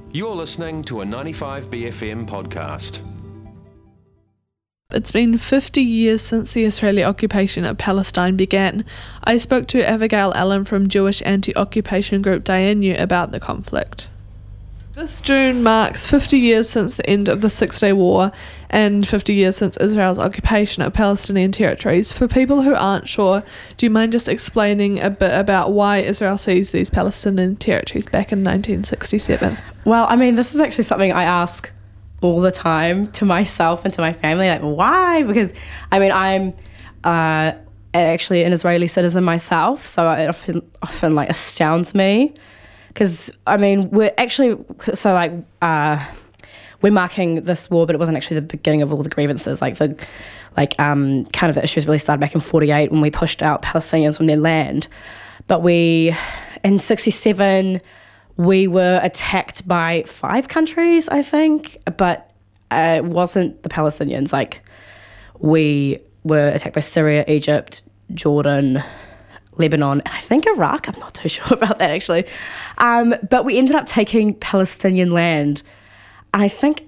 You're listening to a 95BFM podcast. It's been 50 years since the Israeli occupation of Palestine began. I spoke to Abigail Allen from Jewish anti-occupation group Dayenu about the conflict. This June marks 50 years since the end of the Six-Day War and 50 years since Israel's occupation of Palestinian territories. For people who aren't sure, do you mind just explaining a bit about why Israel seized these Palestinian territories back in 1967? Well, I mean, this is actually something I ask all the time to myself and to my family, like, why? Because, I mean, I'm actually an Israeli citizen myself, so it often like astounds me. Because, I mean, we're marking this war, but it wasn't actually the beginning of all the grievances. Kind of the issues really started back in 1948 when we pushed out Palestinians from their land. But in 1967, we were attacked by 5 countries, I think, but it wasn't the Palestinians. Like, we were attacked by Syria, Egypt, Jordan, Lebanon, and I think Iraq. I'm not too sure about that, actually. But we ended up taking Palestinian land. And I think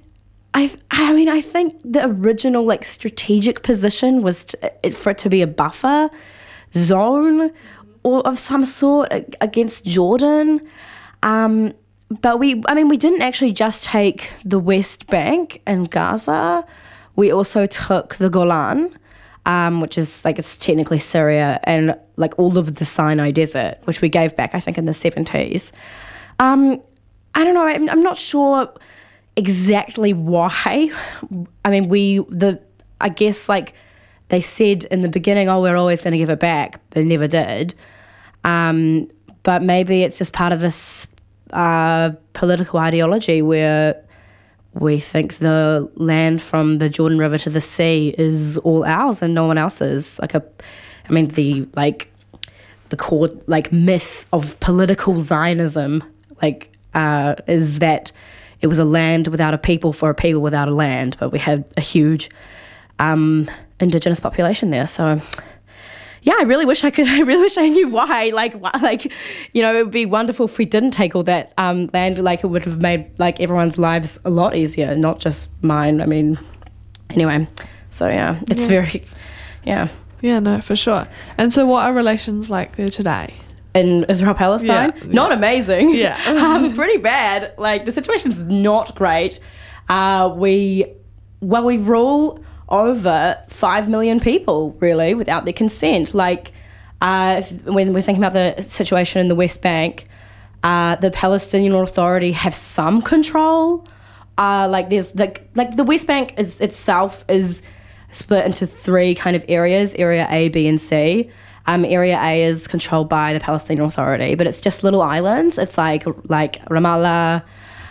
the original, like, strategic position was for it to be a buffer zone or of some sort against Jordan. But we didn't actually just take the West Bank and Gaza. We also took the Golan, which is, like, it's technically Syria, and, like, all of the Sinai Desert, which we gave back, I think, in the 1970s. I don't know, I'm not sure exactly why. I mean, I guess, like, they said in the beginning, oh, we're always going to give it back. They never did. But maybe it's just part of this political ideology where we think the land from the Jordan River to the sea is all ours and no one else's. The core, like, myth of political Zionism, like, is that it was a land without a people for a people without a land, but we had a huge indigenous population there. So, yeah, I really wish I knew why. Like, you know, it would be wonderful if we didn't take all that land. Like, it would have made, like, everyone's lives a lot easier, not just mine. I mean, anyway. So, yeah, it's very, yeah. Yeah, no, for sure. And so what are relations like there today? In Israel-Palestine? Yeah. Not amazing. Yeah. Pretty bad. Like, the situation's not great. We rule over 5 million people, really, without their consent. Like, when we're thinking about the situation in the West Bank, the Palestinian Authority have some control. The West Bank itself is split into 3 kind of areas: Area A, B, and C. Area A is controlled by the Palestinian Authority, but it's just little islands. It's like Ramallah,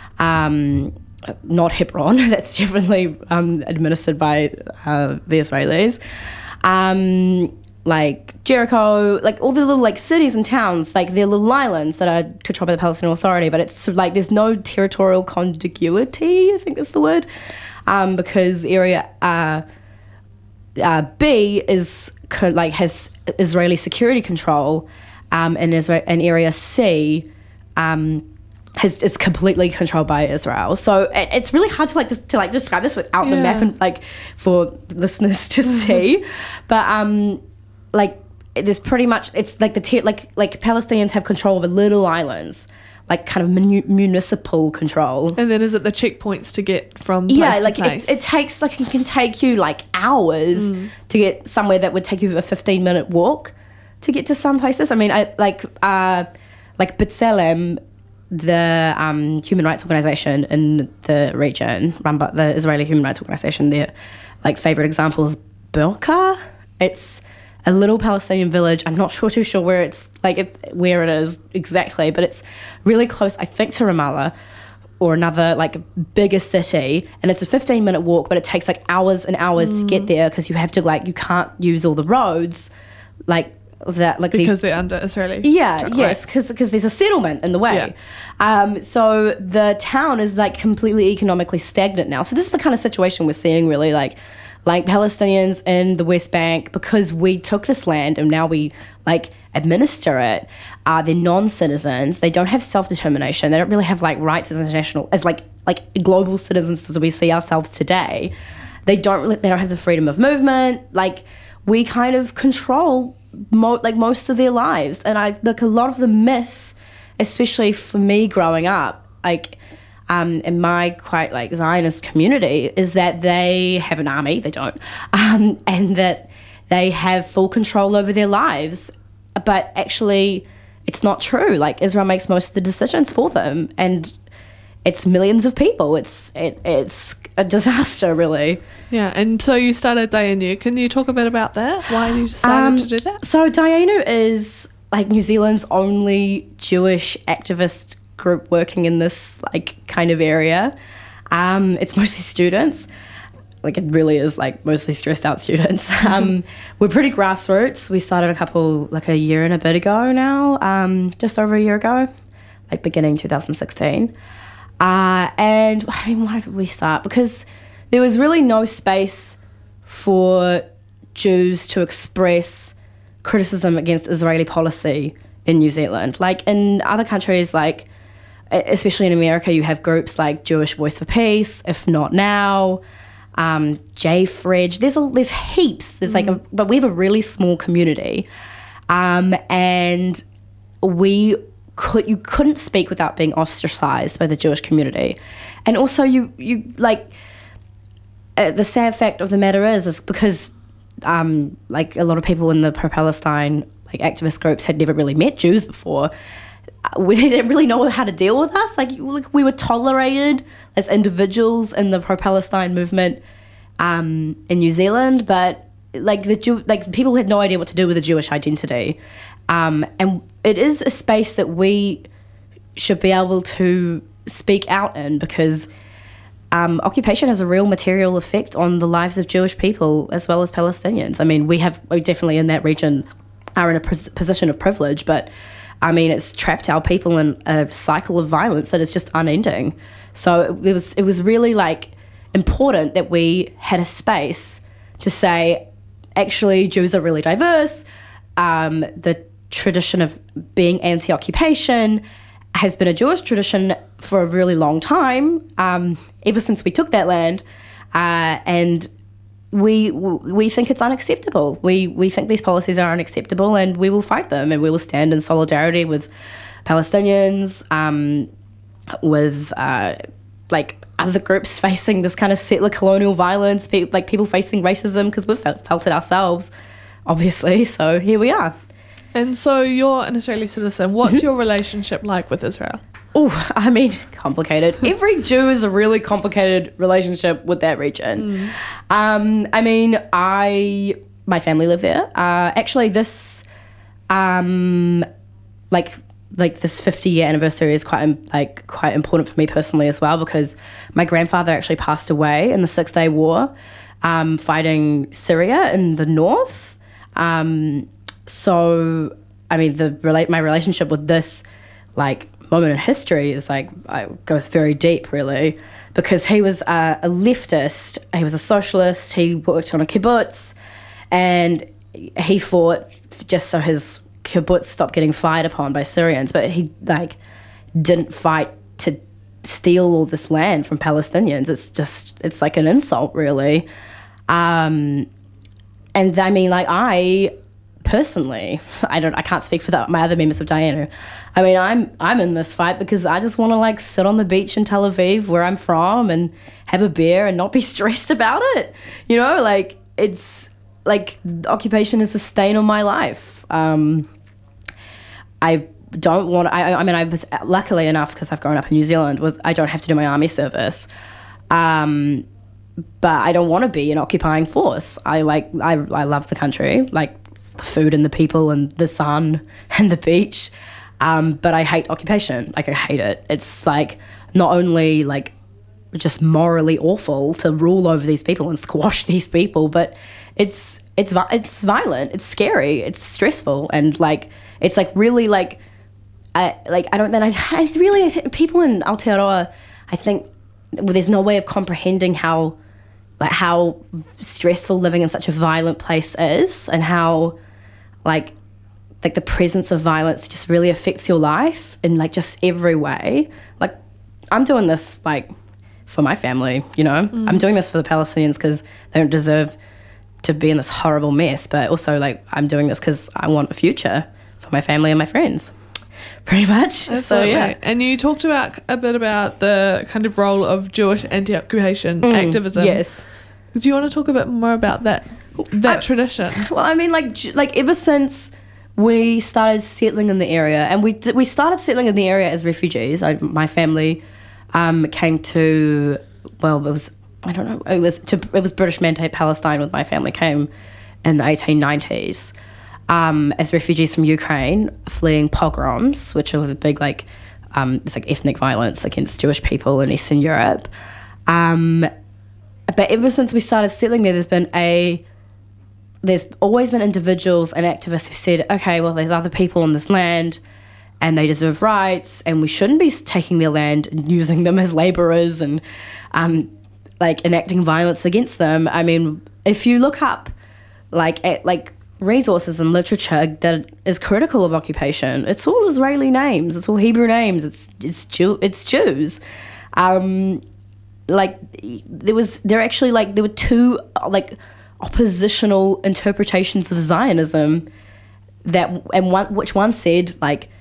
not Hebron. That's definitely administered by the Israelis. Like Jericho, like all the little, like, cities and towns, like they're little islands that are controlled by the Palestinian Authority, but it's like there's no territorial contiguity, I think that's the word, because Area B has Israeli security control, and Area C is completely controlled by Israel. So it's really hard to describe this without the map and, like, for listeners to see. But there's pretty much, it's like like Palestinians have control over little islands, like kind of municipal control. And then is it the checkpoints to get from place to place? It takes, like, it can take you, like, hours to get somewhere that would take you a 15-minute walk to get to some places. I mean, like B'Tselem, the human rights organization in the region, run by the Israeli Human Rights Organization, their, like, favorite example is Burqa. It's a little Palestinian village. I'm not too sure where where it is exactly, but it's really close, I think, to Ramallah or another, like, bigger city, and it's a 15-minute walk, but it takes, like, hours and hours to get there because you have to, like, you can't use all the roads, like that, like, because they're under Israeli. Yes, because there's a settlement in the way. So the town is, like, completely economically stagnant now. So this is the kind of situation we're seeing, really, like like Palestinians in the West Bank, because we took this land and now we like administer it, they're non-citizens. They don't have self-determination. They don't really have like rights as international, as like global citizens as we see ourselves today. They don't have the freedom of movement. Like, we kind of control most of their lives. And I like a lot of the myth, especially for me growing up, like in my quite like Zionist community, is that they have an army. They don't, and that they have full control over their lives. But actually, it's not true. Like, Israel makes most of the decisions for them, and it's millions of people. It's a disaster, really. Yeah, and so you started Dayenu. Can you talk a bit about that? Why you decided to do that? So Dayenu is like New Zealand's only Jewish activist group working in this like kind of area. It's mostly students. Like, it really is like mostly stressed out students. We're pretty grassroots. We started a year and a bit ago now, just over a year ago, like beginning 2016. And I mean, why did we start? Because there was really no space for Jews to express criticism against Israeli policy in New Zealand. Like, in other countries, like especially in America, you have groups like Jewish Voice for Peace, If Not Now, JFREG. There's heaps. There's but we have a really small community, and you couldn't speak without being ostracized by the Jewish community. And also you like, the sad fact of the matter is because like a lot of people in the pro-Palestine like activist groups had never really met Jews before. We didn't really know how to deal with us. Like we were tolerated as individuals in the pro-Palestine movement in New Zealand, but like people had no idea what to do with the Jewish identity. And it is a space that we should be able to speak out in, because occupation has a real material effect on the lives of Jewish people as well as Palestinians. I mean, we definitely in that region are in a position of privilege, but I mean, it's trapped our people in a cycle of violence that is just unending. So it was really like important that we had a space to say, actually, Jews are really diverse. The tradition of being anti-occupation has been a Jewish tradition for a really long time, ever since we took that land, and we think it's unacceptable. We think these policies are unacceptable, and we will fight them, and we will stand in solidarity with Palestinians, with like other groups facing this kind of settler colonial violence, people facing racism, because we've felt it ourselves, obviously. So here we are. And so you're an Israeli citizen. What's your relationship like with Israel? Oh, I mean, complicated. Every Jew is a really complicated relationship with that region. I mean, my family live there. Actually, this like this 50-year anniversary is quite important for me personally as well, because my grandfather actually passed away in the 6-Day War, fighting Syria in the north. So, I mean, my relationship with this like moment in history is goes very deep, really, because he was a leftist, he was a socialist, he worked on a kibbutz, and he fought just so his kibbutz stopped getting fired upon by Syrians, but he didn't fight to steal all this land from Palestinians. It's like an insult, really. And I mean, like, I personally, I can't speak for my other members of Dayenu. I mean, I'm in this fight because I just want to sit on the beach in Tel Aviv, where I'm from, and have a beer and not be stressed about it. You know, it's like occupation is a stain on my life. I don't want. I mean, I was luckily enough, because I've grown up in New Zealand, I don't have to do my army service. But I don't want to be an occupying force. I love the country, like the food and the people and the sun and the beach. But I hate occupation. I hate it. It's not only just morally awful to rule over these people and squash these people, but it's violent. It's scary. It's stressful, and it's really people in Aotearoa, I think, there's no way of comprehending how like how stressful living in such a violent place is, and how like the presence of violence just really affects your life in like just every way. Like I'm doing this like for my family, you know. I'm doing this for the Palestinians because they don't deserve to be in this horrible mess, but also like I'm doing this because I want a future for my family and my friends, pretty much. Absolutely. So yeah. And you talked about a bit about the kind of role of Jewish anti-occupation activism. Yes. Do you want to talk a bit more about that tradition? Well, I mean, like ever since we started settling in the area, and we started settling in the area as refugees. My family came to, well, it was British Mandate Palestine when my family came in the 1890s as refugees from Ukraine, fleeing pogroms, which are the big it's like ethnic violence against Jewish people in Eastern Europe. But ever since we started settling there, there's always been individuals and activists who said, okay, well, there's other people on this land and they deserve rights, and we shouldn't be taking their land and using them as labourers and enacting violence against them. I mean, if you look up at resources and literature that is critical of occupation, it's all Israeli names, it's all Hebrew names, it's Jews. There were two oppositional interpretations of Zionism which one said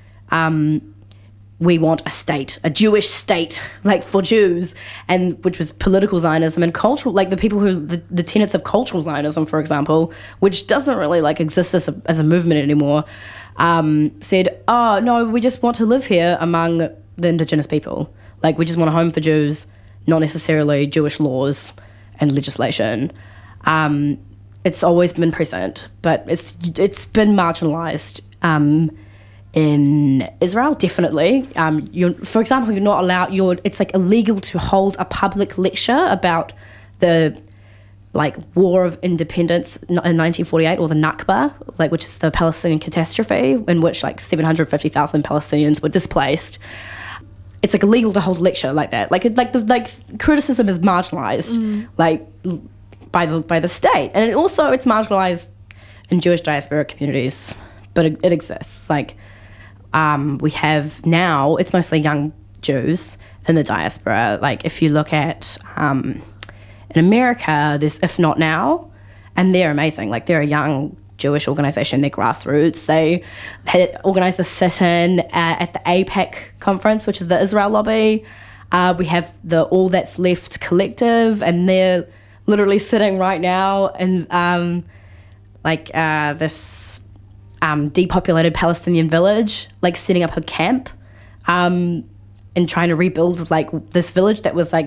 we want a state, a Jewish state, for Jews, and which was political Zionism, and cultural, the people who the tenets of cultural Zionism, for example, which doesn't really exist as a movement anymore, said, oh no, we just want to live here among the indigenous people, we just want a home for Jews, not necessarily Jewish laws and legislation. It's always been present, but it's been marginalized. In Israel, definitely. For example, you're not allowed. It's illegal to hold a public lecture about the War of Independence in 1948, or the Nakba, which is the Palestinian catastrophe in which 750,000 Palestinians were displaced. It's illegal to hold a lecture like that. Criticism is marginalized, by the state, and it's marginalized in Jewish diaspora communities, but it exists. We have now, it's mostly young Jews in the diaspora. If you look at in America, there's If Not Now, and they're amazing. They're a young Jewish organization, they're grassroots. They had organized a sit-in at the AIPAC conference, which is the Israel lobby. We have the All That's Left collective, and they're literally sitting right now in this depopulated Palestinian village, setting up a camp and trying to rebuild this village that was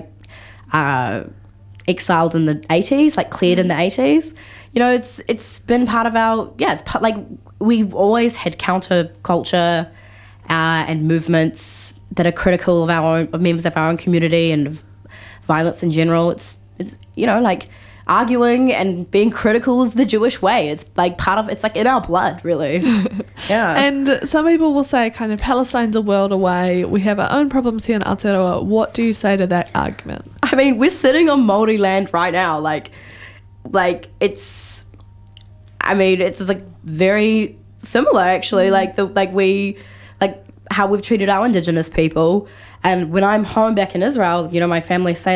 exiled in the 80s, cleared in the 80s. It's been part of our, we've always had counterculture and movements that are critical of members of our own community and of violence in general. It's arguing and being critical is the Jewish way. It's part of, it's in our blood, really. Yeah. And some people will say kind of Palestine's a world away. We have our own problems here in Aotearoa. What do you say to that argument? I mean, we're sitting on Māori land right now. It's very similar actually. How we've treated our indigenous people. And when I'm home back in Israel, my family say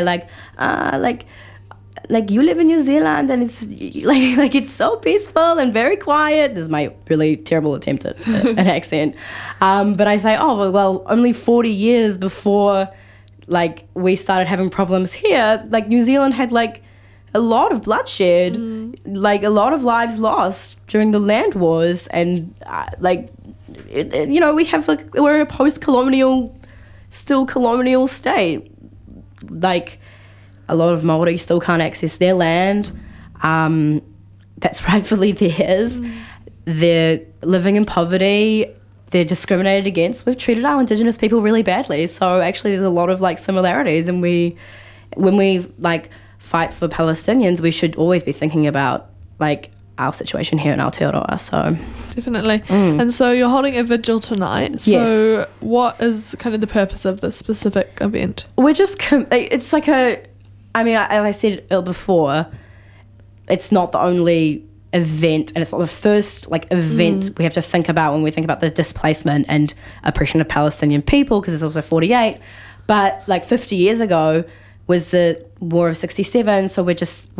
you live in New Zealand and it's it's so peaceful and very quiet. This is my really terrible attempt at an accent. But I say, oh, well, only 40 years before we started having problems here, New Zealand had a lot of bloodshed, a lot of lives lost during the land wars. And we're in a post-colonial, still colonial state. A lot of Māori still can't access their land. That's rightfully theirs. They're living in poverty. They're discriminated against. We've treated our indigenous people really badly. So actually there's a lot of similarities. And when we fight for Palestinians, we should always be thinking about our situation here in Aotearoa. So definitely. And so you're holding a vigil tonight. So what is kind of the purpose of this specific event? We're just, it's I mean, as I said before, it's not the only event, and it's not the first event we have to think about when we think about the displacement and oppression of Palestinian people, because there's also 48. But 50 years ago was the War of 67. So we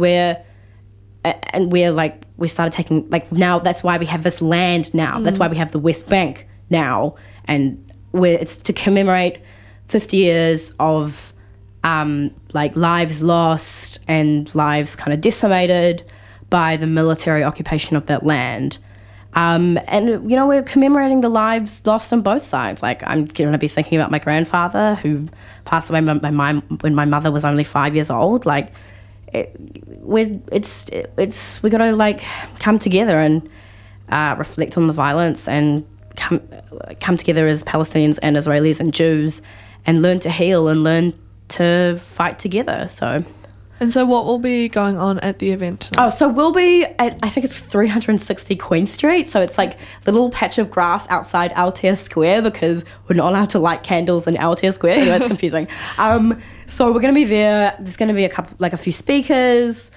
started taking, now that's why we have this land now. That's why we have the West Bank now, and it's to commemorate 50 years of lives lost and lives kind of decimated by the military occupation of that land. And, we're commemorating the lives lost on both sides. I'm going to be thinking about my grandfather, who passed away when my mother was only 5 years old. We got to come together and reflect on the violence and come together as Palestinians and Israelis and Jews and learn to heal and learn to fight together. And so what will be going on at the event tonight? So we'll be at, I think it's 360 Queen Street. So it's the little patch of grass outside Aotea Square, because we're not allowed to light candles in Aotea Square. Anyway, it's confusing. So we're going to be there. There's going to be a few speakers.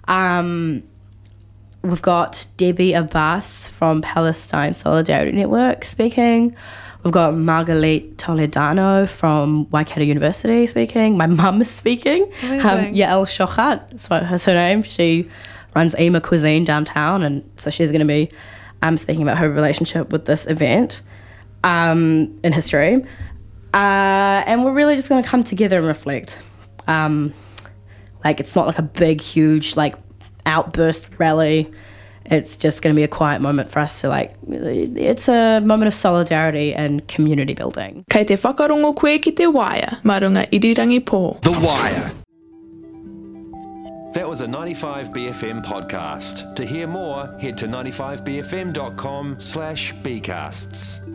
We've got Debbie Abbas from Palestine Solidarity Network speaking. We've got Margalit Toledano from Waikato University speaking. My mum is speaking. Yael Shochat, that's her name. She runs Ema Cuisine downtown, and so she's going to be speaking about her relationship with this event in history. And we're really just going to come together and reflect. It's not a big, huge, outburst rally. It's just going to be a quiet moment for us to it's a moment of solidarity and community building. Kei te whakarongo koe ki te waia, marunga irirangi pō. The Wire. That was a 95BFM podcast. To hear more, head to 95bfm.com/bcasts.